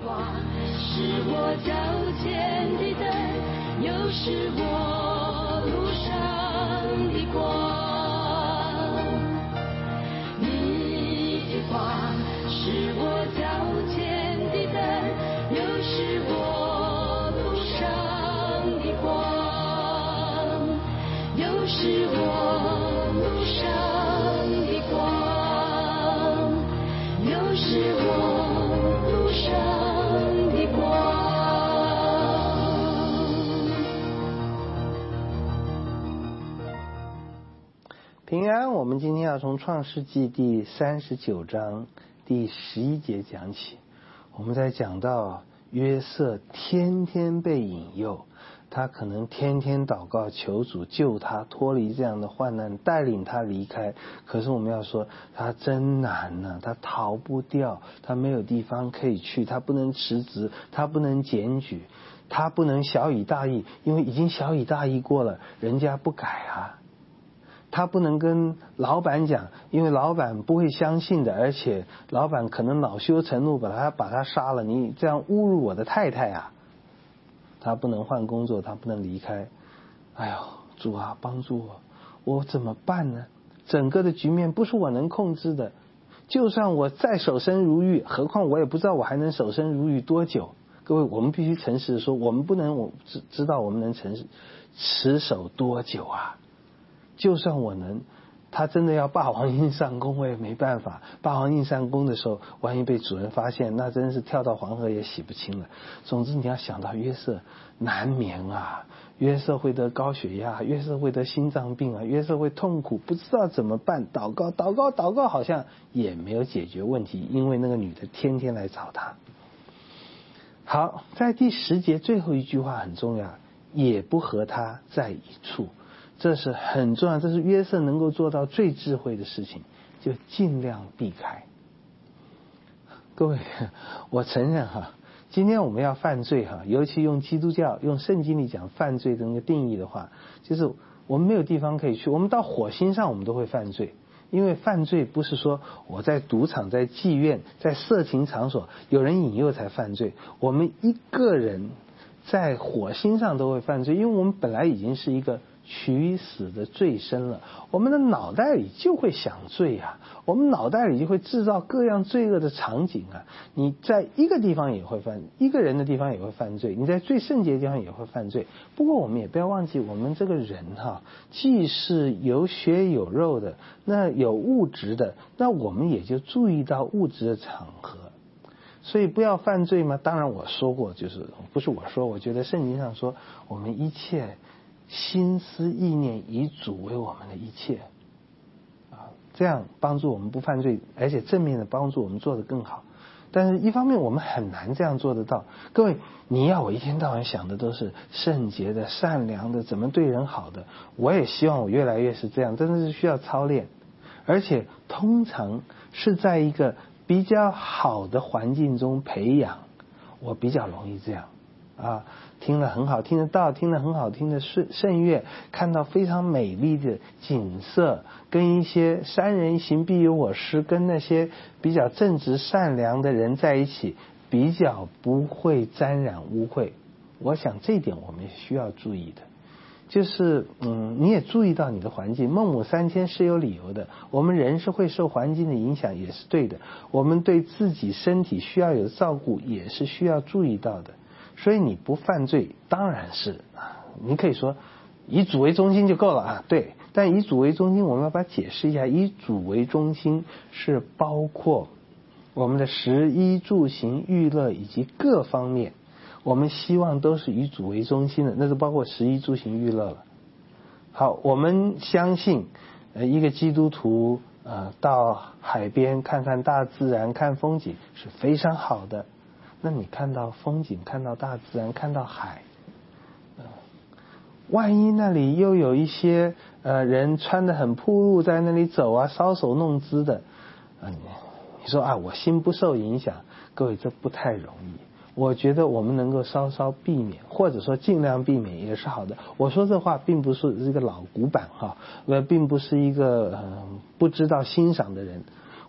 光，是我脚前的灯，又是我路上的光。你的话是我脚前的灯，又是我路上的光，又是我路上的光，又是我路上的光。 平安，我们今天要从创世纪第39章第11节讲起。我们在讲到约瑟天天被引诱，他可能天天祷告求主救他脱离这样的患难，带领他离开。可是我们要说他真难呢，他逃不掉，他没有地方可以去，他不能辞职，他不能检举，他不能小以大义，因为已经小以大义过了，人家不改啊。他不能跟老板讲，因为老板不会相信的，而且老板可能恼羞成怒把他杀了，你这样侮辱我的太太啊。他不能换工作，他不能离开。哎呦，主啊，帮助我怎么办呢？整个的局面不是我能控制的，就算我再守身如玉，何况我也不知道我还能守身如玉多久。各位，我们必须诚实的说，我们不能，我知道我们能持守多久啊。就算我能，他真的要霸王硬上弓，我也没办法。霸王硬上弓的时候，万一被主人发现，那真是跳到黄河也洗不清了。总之你要想到约瑟难眠啊，约瑟会得高血压，约瑟会得心脏病啊，约瑟会痛苦，不知道怎么办，祷告好像也没有解决问题，因为那个女的天天来找他。好，在第10节最后一句话很重要，也不和他在一处。这是很重要，这是约瑟能够做到最智慧的事情，就尽量避开。各位，我承认哈，今天我们要犯罪哈，尤其用基督教用圣经里讲犯罪的那个定义的话，就是我们没有地方可以去，我们到火星上我们都会犯罪。因为犯罪不是说我在赌场、在妓院、在色情场所有人引诱才犯罪，我们一个人在火星上都会犯罪，因为我们本来已经是一个取死的罪身了，我们的脑袋里就会想罪啊，我们脑袋里就会制造各样罪恶的场景啊。你在一个地方也会一个人的地方也会犯罪，你在最圣洁的地方也会犯罪。不过我们也不要忘记，我们这个人哈，既是有血有肉的，那有物质的，那我们也就注意到物质的场合。所以不要犯罪吗？当然我说过，就是不是我说，我觉得圣经上说，我们一切心思意念以主为我们的一切啊，这样帮助我们不犯罪，而且正面的帮助我们做得更好。但是一方面我们很难这样做得到。各位，你要我一天到晚想的都是圣洁的、善良的，怎么对人好的，我也希望我越来越是这样，真的是需要操练。而且通常是在一个比较好的环境中培养，我比较容易这样啊。听了很好听的道，听了很好听的圣乐，看到非常美丽的景色，跟一些三人行必有我师，跟那些比较正直善良的人在一起，比较不会沾染污秽。我想这一点我们需要注意的，就是你也注意到你的环境，孟母三迁是有理由的，我们人是会受环境的影响，也是对的，我们对自己身体需要有照顾，也是需要注意到的。所以你不犯罪当然是你可以说以主为中心就够了啊，对。但以主为中心我们要把它解释一下，以主为中心是包括我们的食衣住行娱乐以及各方面，我们希望都是以主为中心的，那就包括食衣住行娱乐了。好，我们相信一个基督徒到海边看看大自然看风景是非常好的。那你看到风景，看到大自然，看到海，万一那里又有一些人穿得很暴露在那里走啊，搔首弄姿的，你说啊，我心不受影响，各位这不太容易。我觉得我们能够稍稍避免，或者说尽量避免也是好的。我说这话并不是一个老古板哈，并不是一个不知道欣赏的人。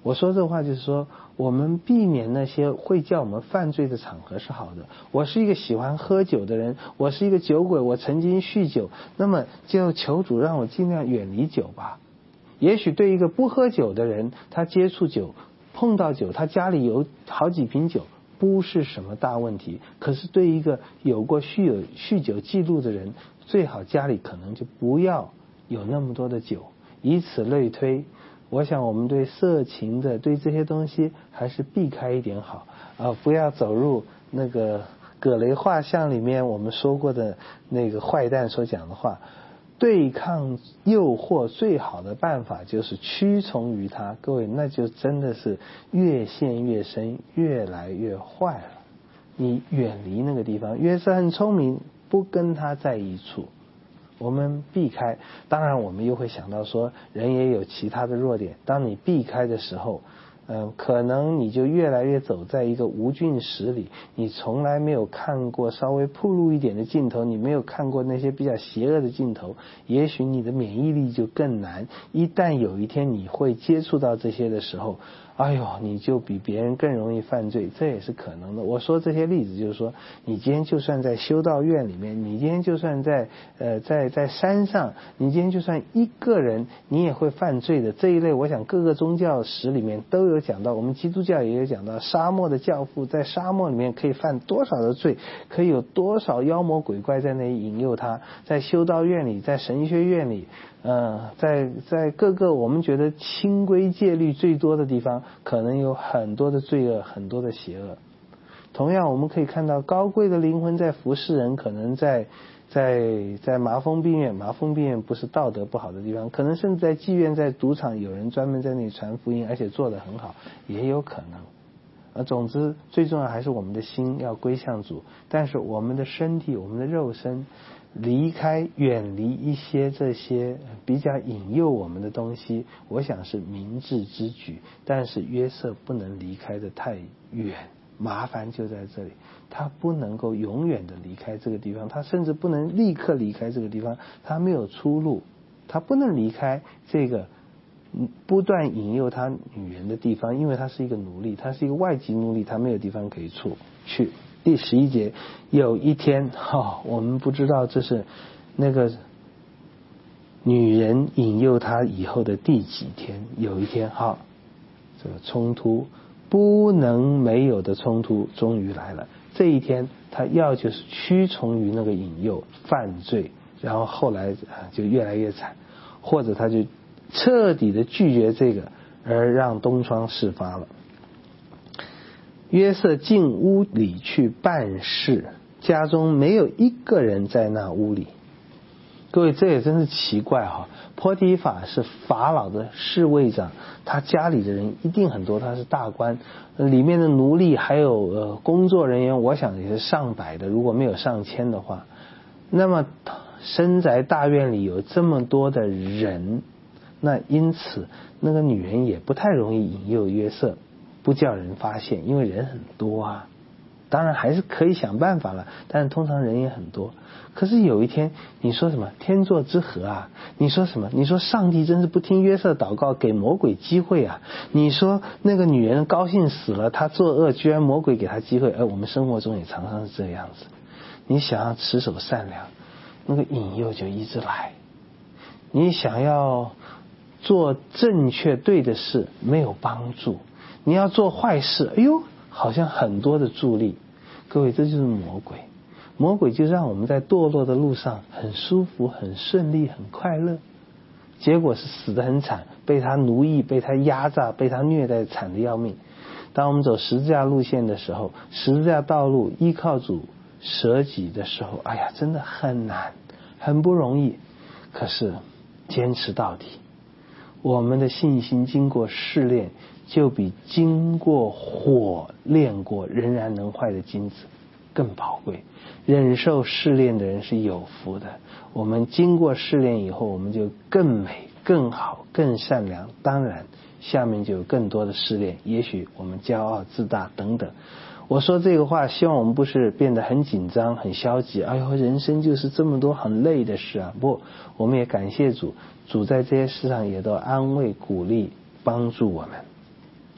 我说这话就是说，我们避免那些会叫我们犯罪的场合是好的。我是一个喜欢喝酒的人，我是一个酒鬼，我曾经酗酒，那么就求主让我尽量远离酒吧。也许对一个不喝酒的人，他接触酒碰到酒，他家里有好几瓶酒不是什么大问题，可是对一个有过酗酒记录的人，最好家里可能就不要有那么多的酒。以此类推，我想我们对色情的对这些东西还是避开一点好，不要走入那个葛雷画像里面我们说过的那个坏蛋所讲的话，对抗诱惑最好的办法就是屈从于它。各位，那就真的是越陷越深，越来越坏了。你远离那个地方。约瑟很聪明，不跟他在一处，我们避开。当然我们又会想到说，人也有其他的弱点，当你避开的时候，可能你就越来越走在一个无菌室里，你从来没有看过稍微暴露一点的镜头，你没有看过那些比较邪恶的镜头，也许你的免疫力就更难。一旦有一天你会接触到这些的时候，哎呦，你就比别人更容易犯罪，这也是可能的。我说这些例子就是说，你今天就算在修道院里面，你今天就算在山上，你今天就算一个人，你也会犯罪的。这一类我想各个宗教史里面都有讲到，我们基督教也有讲到，沙漠的教父在沙漠里面可以犯多少的罪，可以有多少妖魔鬼怪在那里引诱他。在修道院里，在神学院里，在各个我们觉得清规戒律最多的地方，可能有很多的罪恶，很多的邪恶。同样我们可以看到高贵的灵魂在服侍人，可能在麻风病院，麻风病院不是道德不好的地方，可能甚至在妓院，在赌场有人专门在那里传福音，而且做得很好，也有可能。总之最重要还是我们的心要归向主，但是我们的身体，我们的肉身远离一些这些比较引诱我们的东西，我想是明智之举。但是约瑟不能离开的太远，麻烦就在这里，他不能够永远的离开这个地方，他甚至不能立刻离开这个地方，他没有出路，他不能离开这个不断引诱他女人的地方，因为他是一个奴隶，他是一个外籍奴隶，他没有地方可以去。第11节，有一天，我们不知道这是那个女人引诱他以后的第几天，有一天，这个冲突不能没有的冲突终于来了。这一天他要就是屈从于那个引诱犯罪，然后后来就越来越惨，或者他就彻底的拒绝这个，而让东窗事发了。约瑟进屋里去办事，家中没有一个人在那屋里。各位，这也真是奇怪哈！波提法是法老的侍卫长，他家里的人一定很多，他是大官，里面的奴隶还有工作人员，我想也是上百的，如果没有上千的话。那么深宅大院里有这么多的人，那因此那个女人也不太容易引诱约瑟，不叫人发现，因为人很多啊。当然还是可以想办法了，但是通常人也很多。可是有一天你说什么天作之合啊，你说什么，你说上帝真是不听约瑟祷告，给魔鬼机会啊，你说那个女人高兴死了，她作恶，居然魔鬼给她机会。我们生活中也常常是这样子，你想要持守善良，那个引诱就一直来，你想要做正确对的事没有帮助，你要做坏事，好像很多的助力。各位，这就是魔鬼。魔鬼就让我们在堕落的路上很舒服，很顺利，很快乐，结果是死得很惨，被他奴役，被他压榨，被他虐待，惨得要命。当我们走十字架路线的时候，十字架道路依靠主舍己的时候，真的很难，很不容易。可是坚持到底，我们的信心经过试炼，就比经过火炼过仍然能坏的金子更宝贵。忍受试炼的人是有福的，我们经过试炼以后，我们就更美、更好、更善良。当然下面就有更多的试炼，也许我们骄傲自大等等。我说这个话希望我们不是变得很紧张很消极，人生就是这么多很累的事啊，不，我们也感谢主，主在这些事上也都安慰鼓励帮助我们。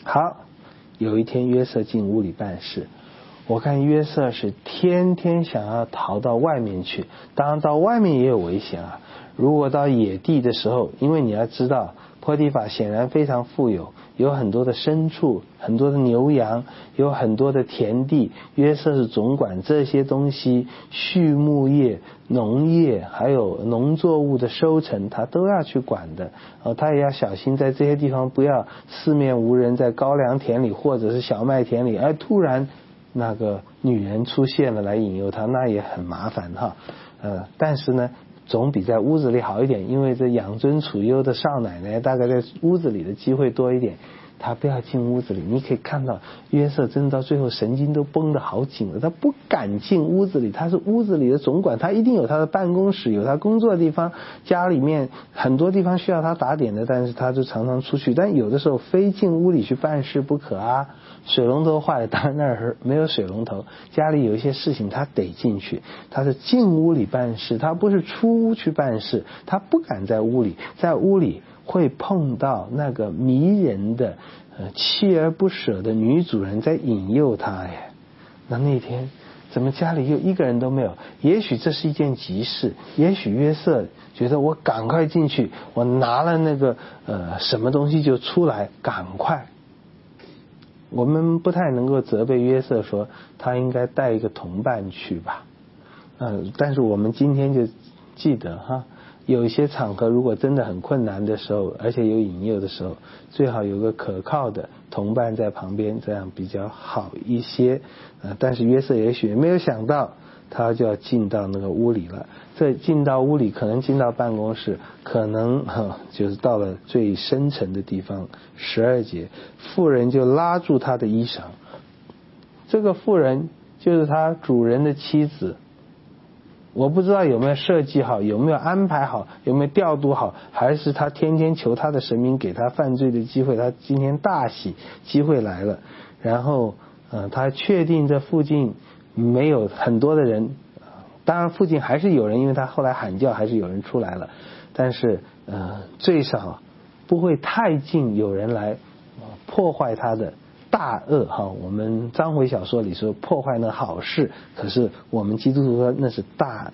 好，有一天约瑟进屋里办事，我看约瑟是天天想要逃到外面去，当然到外面也有危险啊。如果到野地的时候，因为你要知道波提法显然非常富有，有很多的牲畜，很多的牛羊，有很多的田地，约瑟是总管这些东西，畜牧业、农业还有农作物的收成他都要去管的，他也要小心在这些地方不要四面无人，在高粱田里或者是小麦田里突然那个女人出现了来引诱他，那也很麻烦哈。但是呢总比在屋子里好一点，因为这养尊处优的少奶奶大概在屋子里的机会多一点，他不要进屋子里。你可以看到约瑟真的到最后神经都绷得好紧了，他不敢进屋子里，他是屋子里的总管，他一定有他的办公室，有他工作的地方，家里面很多地方需要他打点的，但是他就常常出去，但有的时候非进屋里去办事不可啊。水龙头坏了，当然那儿没有水龙头，家里有一些事情他得进去，他是进屋里办事，他不是出屋去办事，他不敢在屋里，在屋里会碰到那个迷人的锲而不舍的女主人在引诱他耶。那天怎么家里又一个人都没有？也许这是一件急事，也许约瑟觉得我赶快进去，我拿了那个什么东西就出来，赶快。我们不太能够责备约瑟说他应该带一个同伴去吧，但是我们今天就记得哈，有一些场合如果真的很困难的时候，而且有引诱的时候，最好有个可靠的同伴在旁边，这样比较好一些。但是约瑟也许没有想到他就要进到那个屋里了，这进到屋里可能进到办公室，可能就是到了最深层的地方。12节，妇人就拉住他的衣裳，这个妇人就是他主人的妻子，我不知道有没有设计好，有没有安排好，有没有调度好，还是他天天求他的神明给他犯罪的机会，他今天大喜机会来了，然后他确定这附近没有很多的人，当然附近还是有人，因为他后来喊叫还是有人出来了，但是最少不会太近有人来破坏他的大恶哈。我们章回小说里说破坏那好事，可是我们基督徒说那是大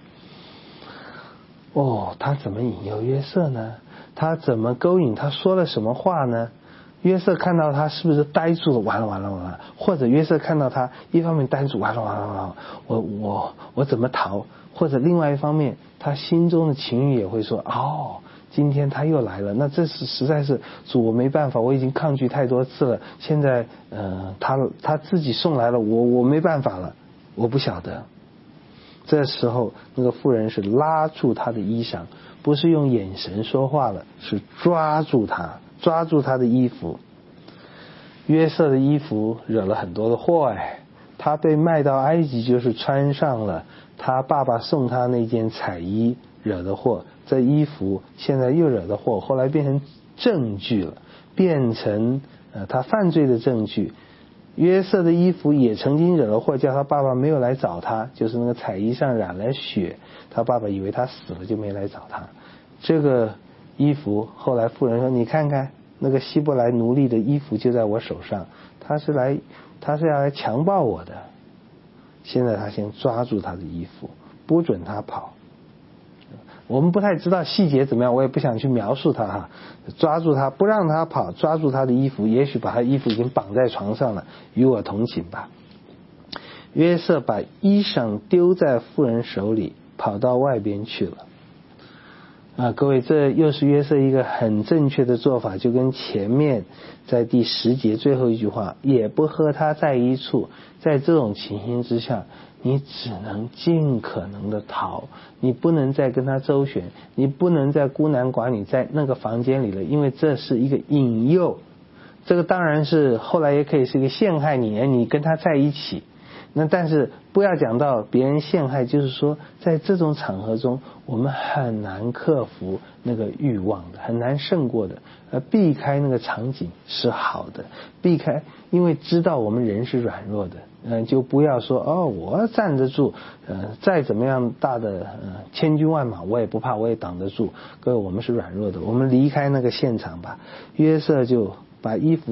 恶。他怎么引诱约瑟呢？他怎么勾引？他说了什么话呢？约瑟看到他是不是呆住了？完了，或者约瑟看到他一方面呆住，完了，我怎么逃？或者另外一方面他心中的情欲也会说今天他又来了，那这是实在是主，我没办法，我已经抗拒太多次了，现在他自己送来了，我没办法了，我不晓得。这时候那个妇人是拉住他的衣裳，不是用眼神说话了，是抓住他的衣服。约瑟的衣服惹了很多的祸他被卖到埃及就是穿上了他爸爸送他那件彩衣惹的祸，这衣服现在又惹的祸，后来变成证据了，变成他犯罪的证据。约瑟的衣服也曾经惹了祸，叫他爸爸没有来找他，就是那个彩衣上染了血，他爸爸以为他死了就没来找他。这个衣服后来妇人说，你看看那个希伯来奴隶的衣服就在我手上，他是要来强暴我的。现在他先抓住他的衣服，不准他跑。我们不太知道细节怎么样，我也不想去描述他抓住他不让他跑，抓住他的衣服，也许把他衣服已经绑在床上了，与我同寝吧。约瑟把衣裳丢在妇人手里，跑到外边去了。各位，这又是约瑟一个很正确的做法，就跟前面在第10节最后一句话，也不和他在一处。在这种情形之下，你只能尽可能的逃，你不能再跟他周旋，你不能再孤男寡女在那个房间里了，因为这是一个引诱。这个当然是后来也可以是一个陷害你跟他在一起。那但是不要讲到别人陷害，就是说在这种场合中我们很难克服那个欲望的，很难胜过的，避开那个场景是好的，避开，因为知道我们人是软弱的，就不要说我站得住，再怎么样大的千军万马我也不怕，我也挡得住。各位，我们是软弱的，我们离开那个现场吧。约瑟就把衣服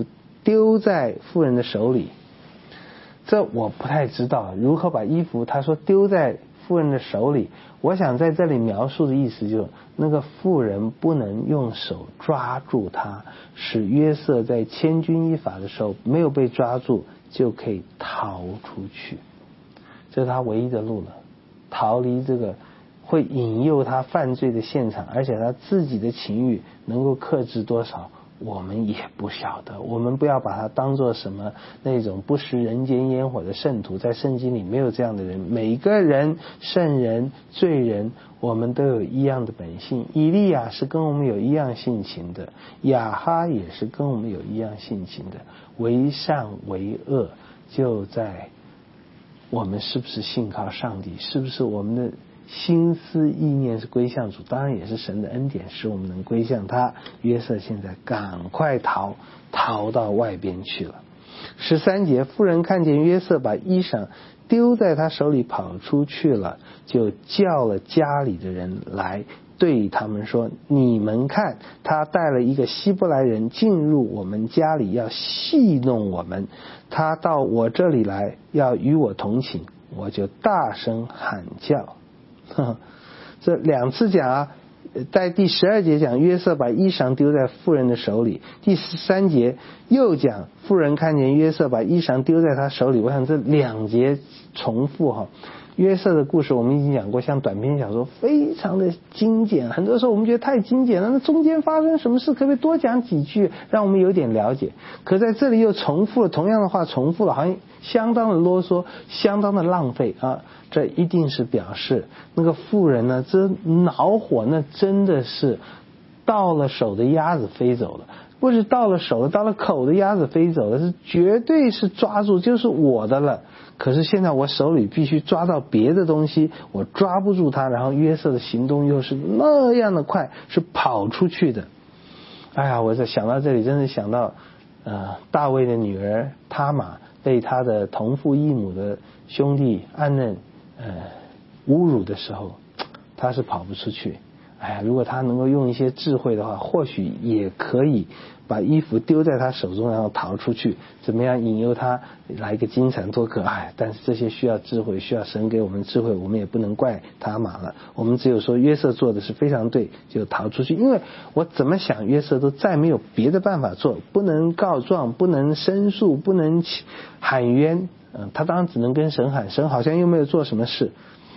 丢在妇人的手里。这我不太知道如何把衣服，他说丢在妇人的手里，我想在这里描述的意思就是那个妇人不能用手抓住他，使约瑟在千钧一发的时候没有被抓住，就可以逃出去。这是他唯一的路了，逃离这个会引诱他犯罪的现场，而且他自己的情欲能够克制多少我们也不晓得。我们不要把它当作什么那种不食人间烟火的圣徒，在圣经里没有这样的人。每个人，圣人罪人，我们都有一样的本性。以利亚是跟我们有一样性情的，亚哈也是跟我们有一样性情的。为善为恶就在我们是不是信靠上帝，是不是我们的心思意念是归向主，当然也是神的恩典使我们能归向他。约瑟现在赶快逃到外边去了。13节，妇人看见约瑟把衣裳丢在他手里跑出去了，就叫了家里的人来，对他们说，你们看，他带了一个希伯来人进入我们家里，要戏弄我们，他到我这里来要与我同寝，我就大声喊叫。这两次讲啊，在第12节讲约瑟把衣裳丢在妇人的手里，第13节又讲妇人看见约瑟把衣裳丢在他手里。我想这两节重复哈。约瑟的故事我们已经讲过，像短篇小说非常的精简，很多时候我们觉得太精简了，那中间发生什么事可不可以多讲几句让我们有点了解。可在这里又重复了同样的话，重复了，好像相当的啰嗦，相当的浪费啊。这一定是表示那个妇人呢，这恼火那真的是到了手的鸭子飞走了，不是到了手了，到了口的鸭子飞走了，是绝对是抓住就是我的了。可是现在我手里必须抓到别的东西，我抓不住它，然后约瑟的行动又是那样的快，是跑出去的。哎呀，我在想到这里真的想到大卫的女儿他玛被他的同父异母的兄弟暗嫩侮辱的时候，他是跑不出去。哎呀，如果他能够用一些智慧的话，或许也可以把衣服丢在他手中，然后逃出去，怎么样引诱他来个金蝉脱壳。哎，但是这些需要智慧，需要神给我们智慧，我们也不能怪他玛了。我们只有说约瑟做的是非常对，就逃出去。因为我怎么想约瑟都再没有别的办法做，不能告状，不能申诉，不能喊冤，他当然只能跟神喊，神好像又没有做什么事。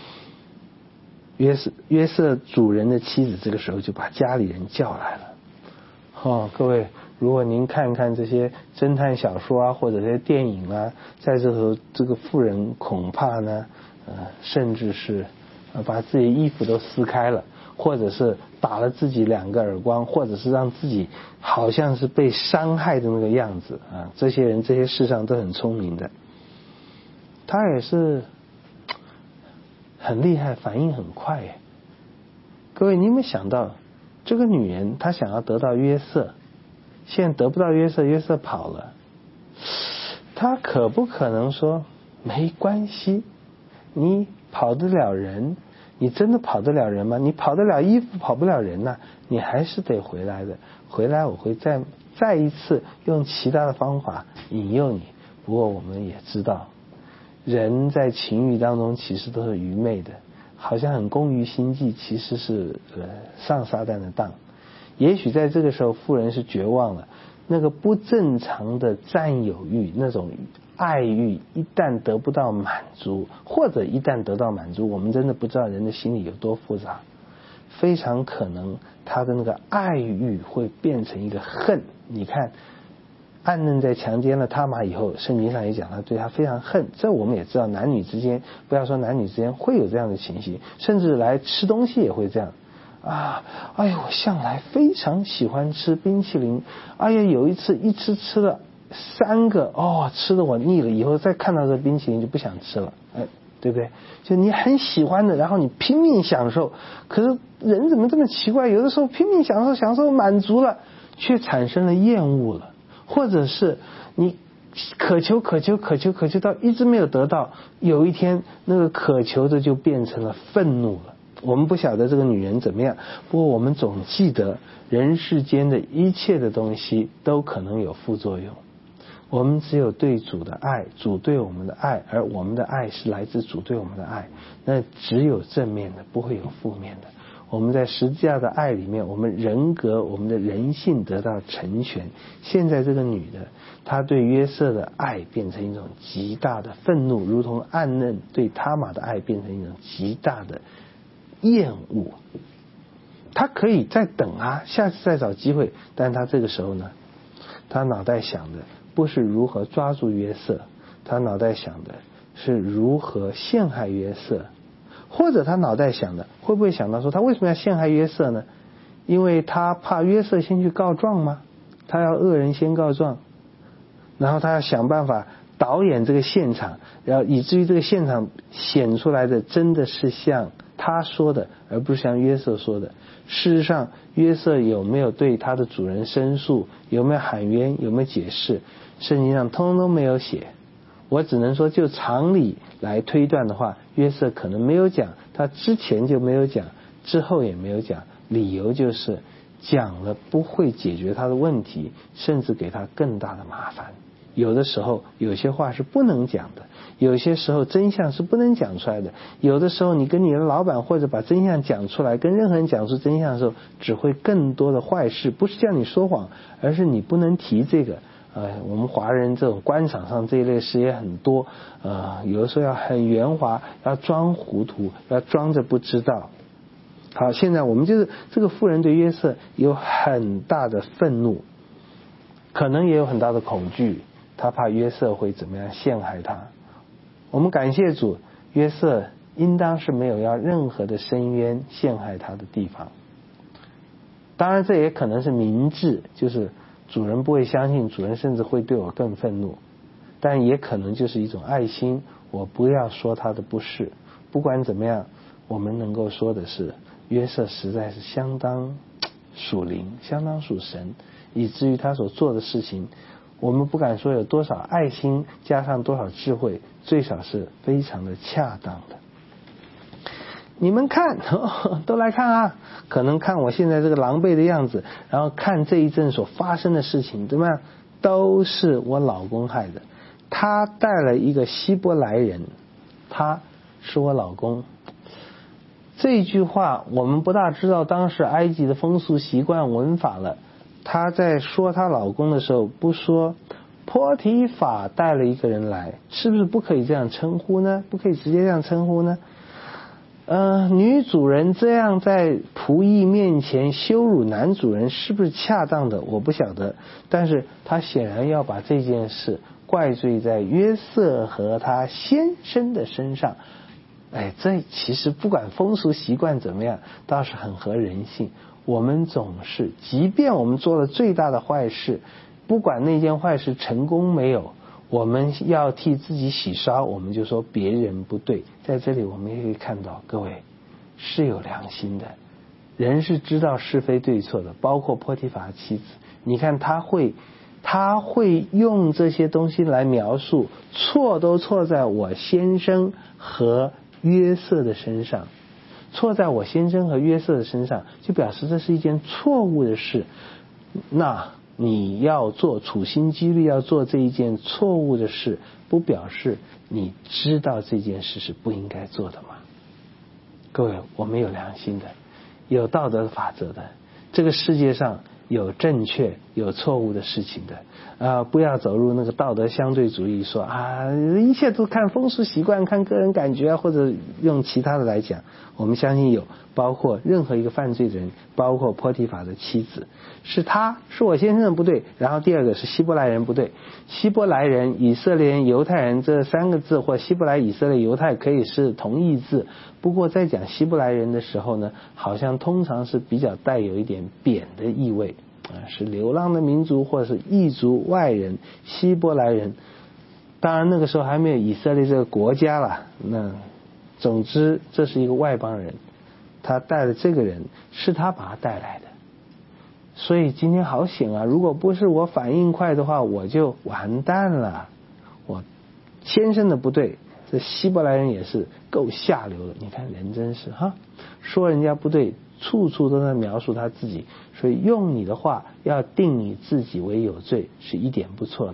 约瑟主人的妻子这个时候就把家里人叫来了。各位，如果您看看这些侦探小说啊，或者这些电影啊，在这时候这个妇人恐怕呢甚至是把自己的衣服都撕开了，或者是打了自己2个耳光，或者是让自己好像是被伤害的那个样子啊。这些人这些事上都很聪明的，他也是很厉害，反应很快耶。各位，你有没有想到这个女人她想要得到约瑟，现在得不到约瑟，约瑟跑了，她可不可能说没关系，你跑得了人，你真的跑得了人吗？你跑得了衣服，跑不了人啊，你还是得回来的，回来我会再一次用其他的方法引诱你。不过我们也知道人在情欲当中其实都是愚昧的，好像很工于心计，其实是上撒旦的当。也许在这个时候妇人是绝望了，那个不正常的占有欲，那种爱欲一旦得不到满足，或者一旦得到满足，我们真的不知道人的心里有多复杂，非常可能他的那个爱欲会变成一个恨。你看暗嫩在强奸了他玛以后，圣经上也讲他对他非常恨，这我们也知道，男女之间，不要说男女之间会有这样的情形，甚至来吃东西也会这样啊。哎呦，我向来非常喜欢吃冰淇淋，哎呀，有一次一吃了3个，吃得我腻了，以后再看到这冰淇淋就不想吃了，对不对？就你很喜欢的，然后你拼命享受，可是人怎么这么奇怪，有的时候拼命享受满足了，却产生了厌恶了，或者是你渴求到一直没有得到，有一天那个渴求的就变成了愤怒了。我们不晓得这个女人怎么样，不过我们总记得人世间的一切的东西都可能有副作用。 我们只有对主的爱，主对我们的爱，而我们的爱是来自主对我们的爱，那只有正面的，不会有负面的。我们在十字架的爱里面，我们人格，我们的人性得到成全。现在这个女的，她对约瑟的爱变成一种极大的愤怒，如同暗嫩对他玛的爱变成一种极大的厌恶。她可以再等啊，下次再找机会，但她这个时候呢，她脑袋想的不是如何抓住约瑟，她脑袋想的是如何陷害约瑟。或者他脑袋想的会不会想到说，他为什么要陷害约瑟呢？因为他怕约瑟先去告状吗？他要恶人先告状，然后他要想办法导演这个现场，然后以至于这个现场显出来的真的是像他说的，而不是像约瑟说的。事实上，约瑟有没有对他的主人申诉，有没有喊冤，有没有解释，圣经上通通都没有写。我只能说，就常理来推断的话，约瑟可能没有讲，他之前就没有讲，之后也没有讲，理由就是讲了不会解决他的问题，甚至给他更大的麻烦。有的时候有些话是不能讲的，有些时候真相是不能讲出来的，有的时候你跟你的老板或者把真相讲出来，跟任何人讲出真相的时候，只会更多的坏事。不是叫你说谎，而是你不能提这个。我们华人这种官场上这一类事也很多，有的时候要很圆滑，要装糊涂，要装着不知道。好，现在我们就是这个妇人对约瑟有很大的愤怒，可能也有很大的恐惧，他怕约瑟会怎么样陷害他。我们感谢主，约瑟应当是没有要任何的申冤陷害他的地方。当然这也可能是明智，就是主人不会相信，主人甚至会对我更愤怒，但也可能就是一种爱心，我不要说他的不是。不管怎么样，我们能够说的是，约瑟实在是相当属灵，相当属神，以至于他所做的事情，我们不敢说有多少爱心加上多少智慧，最少是非常的恰当的。你们看，都来看啊！可能看我现在这个狼狈的样子，然后看这一阵所发生的事情，怎么样？都是我老公害的。他带了一个希伯来人，他是我老公。这句话我们不大知道当时埃及的风俗习惯文法了。她在说她老公的时候，不说波提法带了一个人来，是不是不可以这样称呼呢？不可以直接这样称呼呢？女主人这样在仆役面前羞辱男主人是不是恰当的？我不晓得，但是她显然要把这件事怪罪在约瑟和他先生的身上。这其实不管风俗习惯怎么样，倒是很合人性。我们总是，即便我们做了最大的坏事，不管那件坏事成功没有，我们要替自己洗刷，我们就说别人不对。在这里我们也可以看到，各位是有良心的，人是知道是非对错的，包括波提乏妻子。你看他会用这些东西来描述，错都错在我先生和约瑟的身上，错在我先生和约瑟的身上，就表示这是一件错误的事。那你要做处心积虑要做这一件错误的事，不表示你知道这件事是不应该做的吗？各位，我们有良心的，有道德法则的，这个世界上有正确有错误的事情的，不要走入那个道德相对主义，说一切都看风俗习惯，看个人感觉，或者用其他的来讲。我们相信有，包括任何一个犯罪的人，包括波提乏的妻子，是我先生的不对。然后第二个是希伯来人不对，希伯来人、以色列人、犹太人这三个字，或希伯来、以色列、犹太可以是同义字，不过在讲希伯来人的时候呢，好像通常是比较带有一点贬的意味，是流浪的民族或者是异族外人，希伯来人。当然那个时候还没有以色列这个国家啦，那总之这是一个外邦人，他带了这个人，是他把他带来的。所以今天好险啊，如果不是我反应快的话，我就完蛋了。我先生的不对，这希伯来人也是够下流的。你看人真是说人家不对，处处都在描述他自己。所以用你的话要定你自己为有罪是一点不错的，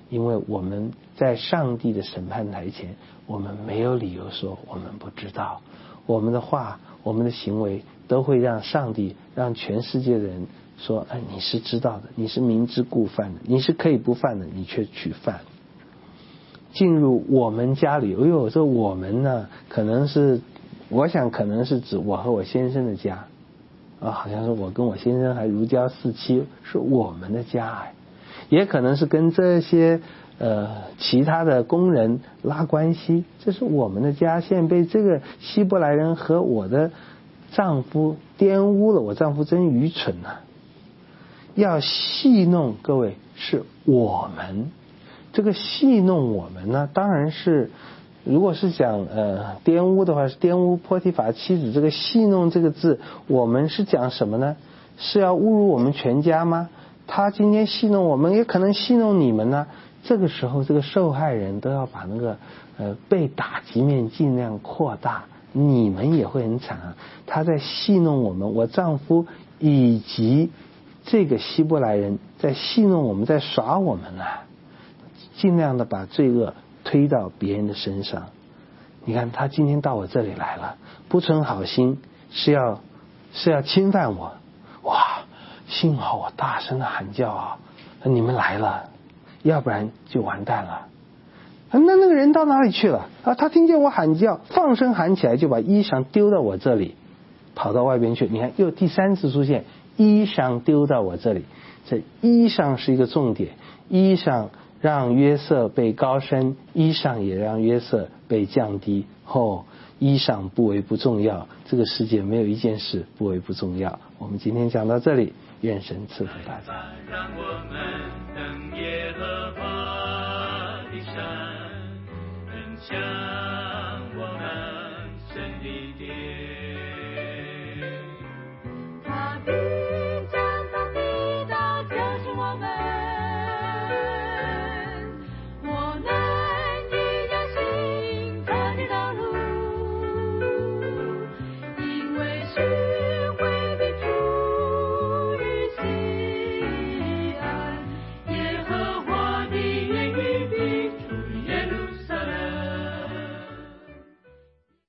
因为我们在上帝的审判台前，我们没有理由说我们不知道。我们的话，我们的行为都会让上帝，让全世界的人说，你是知道的，你是明知故犯的，你是可以不犯的，你却去犯。进入我们家里，这我们呢，我想可能是指我和我先生的家好像是我跟我先生还如胶似漆，是我们的家也可能是跟这些其他的工人拉关系，这是我们的家，现在被这个希伯来人和我的丈夫玷污了，我丈夫真愚蠢要戏弄各位是我们，这个戏弄我们呢，当然是如果是讲玷污的话，是玷污波提乏妻子。这个戏弄这个字，我们是讲什么呢？是要侮辱我们全家吗？他今天戏弄我们，也可能戏弄你们呢。这个时候，这个受害人都要把那个被打击面尽量扩大，你们也会很惨他在戏弄我们，我丈夫以及这个希伯来人在戏弄我们，在耍我们尽量的把罪恶推到别人的身上。你看他今天到我这里来了，不存好心，是要侵犯我。哇，幸好我大声的喊叫你们来了，要不然就完蛋了。那个人到哪里去了他听见我喊叫，放声喊起来，就把衣裳丢到我这里，跑到外边去。你看又第三次出现，衣裳丢到我这里。这衣裳是一个重点，衣裳让约瑟被高升，衣裳也让约瑟被降低。衣裳不为不重要，这个世界没有一件事不为不重要。我们今天讲到这里，愿神赐福大家。 让我们登耶和华的山，人向我们神的殿。